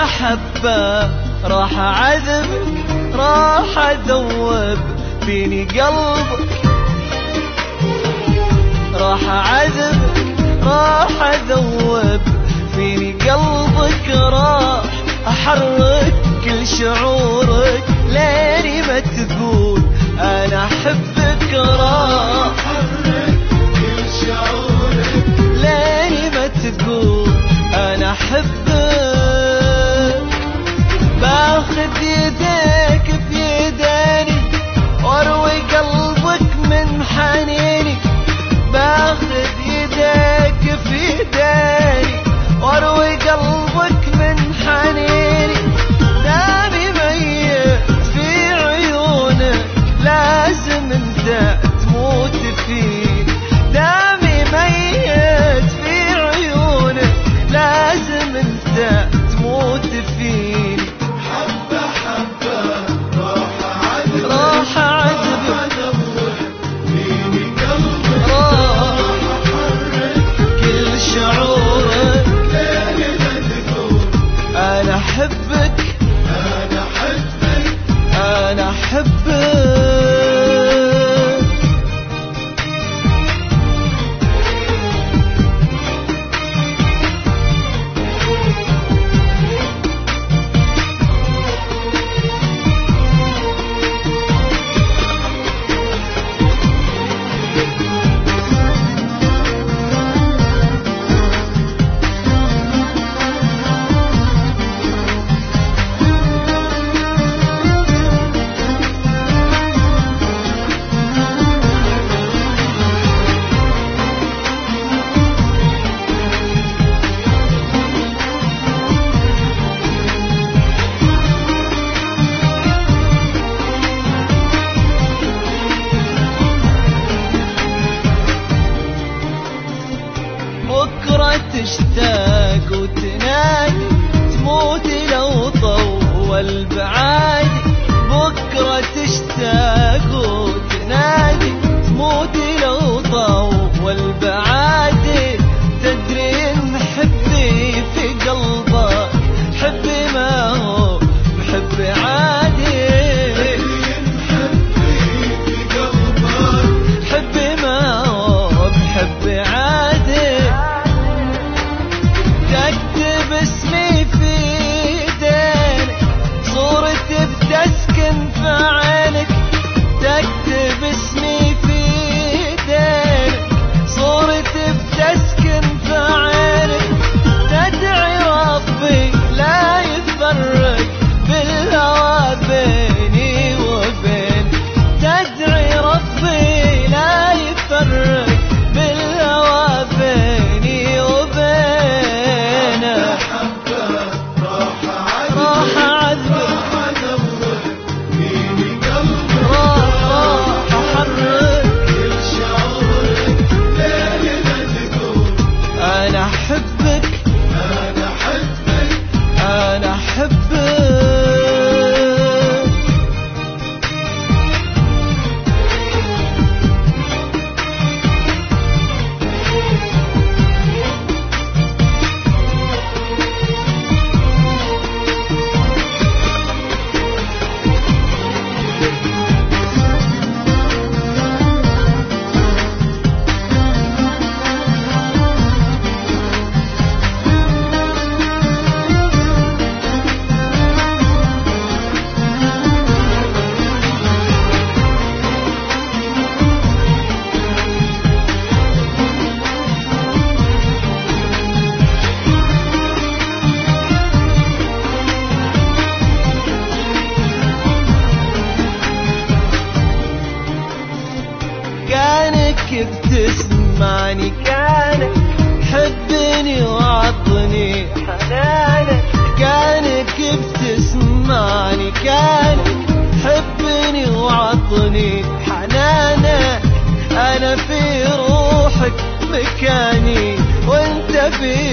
حبة راح أعذبك، راح أذوب فيني قلبك، راح أعذبك، راح أذوب فيني قلبك، راح أحرك كل شعورك ليني ما تقول أنا أحبك، راح أحرك كل شعورك ليني ما تقول أنا أحبك. باخذ يديك في يديني واروي قلبك من حنيني، باخذ يديك في يديني واروي قلبك من حنيني، دامي ميت في عيونك لازم انت تموت فيني، دامي ميت في عيونك لازم انت تموت فيني. حبة حبة راح أعذبك فيني قلبك، راح أحرك كل شعورك ليني ما تقول أنا أحبك، أنا أحبك، أنا أحبك. بكرة تشتاق وتنادي تموت لو طول بعادي، بكرة تشتاق وتنادي تموت لو طول بعادي، تدري ان حبي في قلبك حبي ما هو بحبي عادي، تدري ان حبي في قلبك حبي ما هو بحبي عادي، تكتب اسمي في ايدينك صورتي بتسكن في عينك، تكتب اسمي في ايدينك صورتي بتسكن في عينك، تدعي ربي لا يفرق بالهوى بيني وبينك، تدعي ربي لا يفرق بالهوى بيني وبينك. راح أعذبك فيني قلبك، راح أحرك كل شعورك ليني ما تقول أنا أحبك، أنا أحبك، أنا أحبك. كانك بتسمعني، كانك حبني وعطني حنانك، كانك بتسمعني، كانك حبني وعطني حنانك، أنا في روحك مكاني وانت في